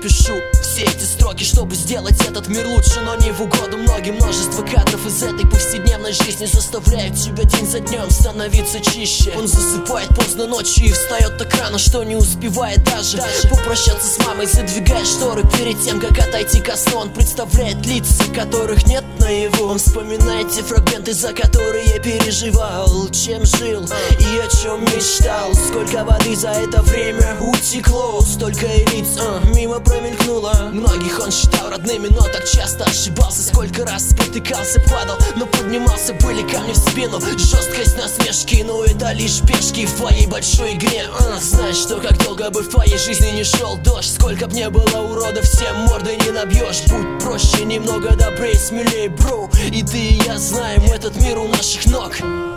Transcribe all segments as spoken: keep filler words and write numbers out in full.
пишу все эти строки, чтобы сделать этот мир лучше, но не в угоду многим. Множество кадров из этой повседневной жизни заставляют тебя день за днем становиться чище. Он засыпает поздно ночью и встает так рано, что не успевает даже, даже попрощаться с мамой, задвигая шторы перед тем, как отойти ко сну. Он представляет лица, которых нет наяву. Он вспоминает те фрагменты, за которые переживал, чем жил и о чем мечтал. Сколько воды за это время утекло, столько и лиц а, мимо промелькнуло. Многих он считал родными, но так часто ошибался. Сколько раз спотыкался, падал, но поднимался. Были камни в спину, жесткость, насмешки, но это лишь пешки в твоей большой игре. а, Знаешь, что как долго бы в твоей жизни не шел дождь, сколько б не было уродов, всем морды не набьешь. Будь проще, немного добрее, смелее, бро. И ты и я знаем, этот мир у наших ног.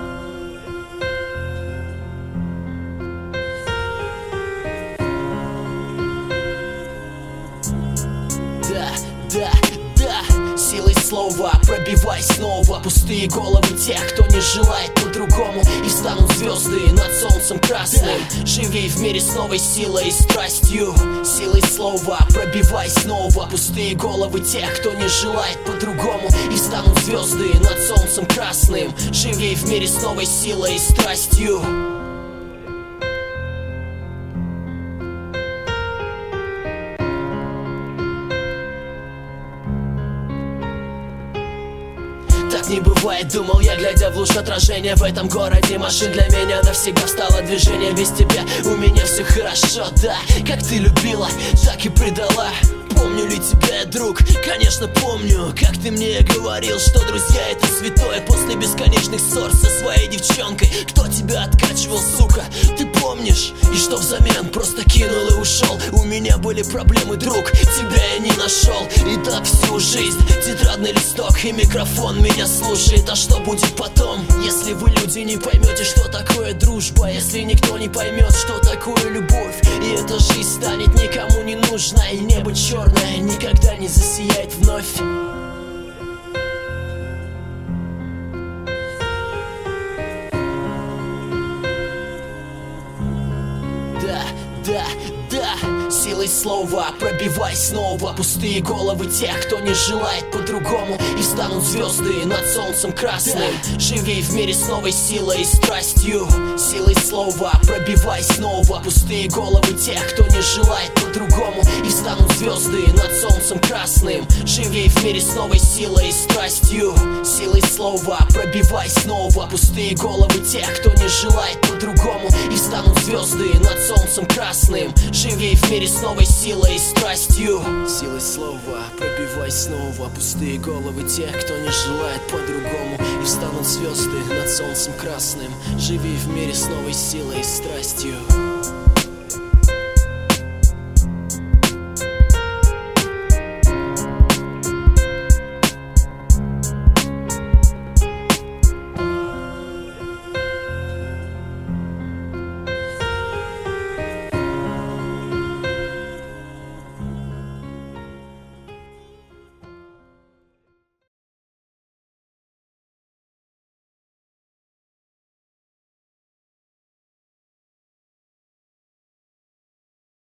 Да, да, да, силой слова пробивай снова пустые головы тех, кто не желает по-другому. И встанут звезды над солнцем красным. Живи в мире с новой силой и страстью. Силой слова пробивай снова пустые головы тех, кто не желает по-другому. И встанут звезды над солнцем красным. Живи в мире с новой силой и страстью. Так не бывает, думал я, глядя в луж отражения. В этом городе машин для меня навсегда встало движение. Без тебя у меня все хорошо, да. Как ты любила, так и предала. Помню ли тебя, друг? Конечно помню. Как ты мне говорил, что друзья это святое. После бесконечных ссор со своей девчонкой. Кто тебя откачивал, сука? Ты помнишь? И что взамен? Просто кинул и ушел. У меня были проблемы, друг, тебя я не нашел. И так всю жизнь тетрадный листок и микрофон меня слушает. А что будет потом? Если вы, люди, не поймете, что такое дружба. Если никто не поймет, что такое любовь. И эта жизнь станет никому не нужна. И небо черное никогда не засияет вновь. Да, да, да, силой слова пробивай снова пустые головы тех, кто не желает по-другому. И встанут звезды над солнцем красным. Живи в мире с новой силой и страстью. Силой слова пробивай снова пустые головы тех, кто не желает по-другому. И встанут звезды над солнцем красным. Живи в мире с новой силой и страстью. Силой слова пробивай снова пустые головы тех, кто не желает по-другому. И встанут звезды над солнцем красным. Живи в мире с новой силой и страстью. Силой слова пробивай снова пустые головы тех, кто не желает по-другому. И встанут звезды над солнцем красным. Живи в мире с новой силой и страстью.